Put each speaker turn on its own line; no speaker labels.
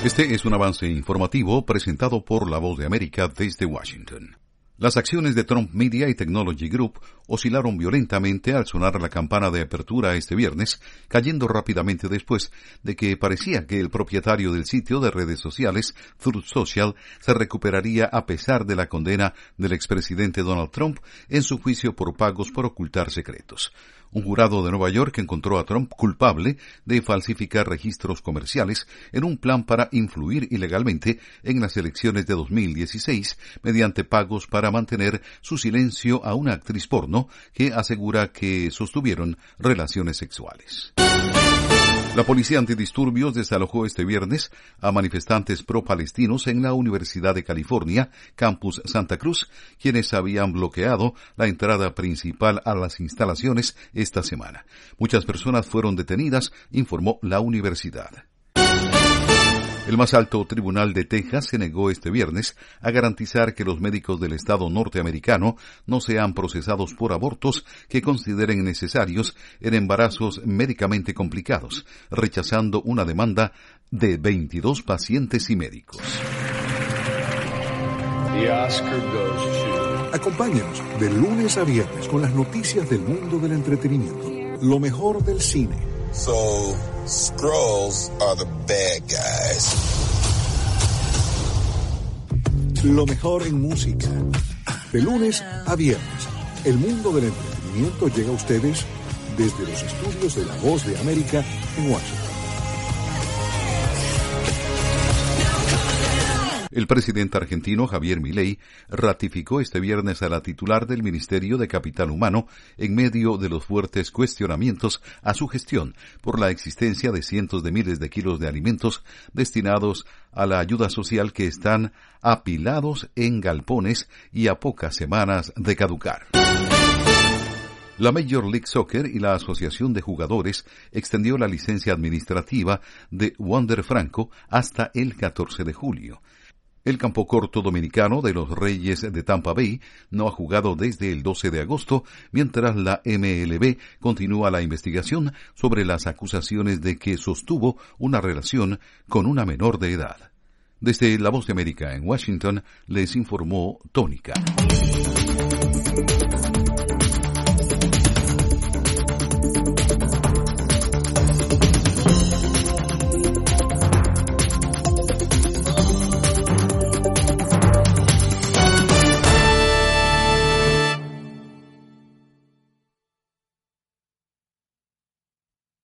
Este es un avance informativo presentado por La Voz de América desde Washington. Las acciones de Trump Media y Technology Group oscilaron violentamente al sonar la campana de apertura este viernes, cayendo rápidamente después de que parecía que el propietario del sitio de redes sociales, Truth Social, se recuperaría a pesar de la condena del expresidente Donald Trump en su juicio por pagos por ocultar secretos. Un jurado de Nueva York encontró a Trump culpable de falsificar registros comerciales en un plan para influir ilegalmente en las elecciones de 2016 mediante pagos para mantener su silencio a una actriz porno que asegura que sostuvieron relaciones sexuales. La policía antidisturbios desalojó este viernes a manifestantes pro-palestinos en la Universidad de California, Campus Santa Cruz, quienes habían bloqueado la entrada principal a las instalaciones esta semana. Muchas personas fueron detenidas, informó la universidad. El más alto tribunal de Texas se negó este viernes a garantizar que los médicos del estado norteamericano no sean procesados por abortos que consideren necesarios en embarazos médicamente complicados, rechazando una demanda de 22 pacientes y médicos.
Acompáñanos de lunes a viernes con las noticias del mundo del entretenimiento, lo mejor del cine.
So, Skrulls are the bad guys.
Lo mejor en música. De lunes a viernes, el mundo del entretenimiento llega a ustedes desde los estudios de La Voz de América en Washington.
El presidente argentino Javier Milei ratificó este viernes a la titular del Ministerio de Capital Humano en medio de los fuertes cuestionamientos a su gestión por la existencia de cientos de miles de kilos de alimentos destinados a la ayuda social que están apilados en galpones y a pocas semanas de caducar. La Major League Soccer y la Asociación de Jugadores extendió la licencia administrativa de Wander Franco hasta el 14 de julio. El campocorto dominicano de los Reyes de Tampa Bay no ha jugado desde el 12 de agosto, mientras la MLB continúa la investigación sobre las acusaciones de que sostuvo una relación con una menor de edad. Desde La Voz de América en Washington, les informó Tónica.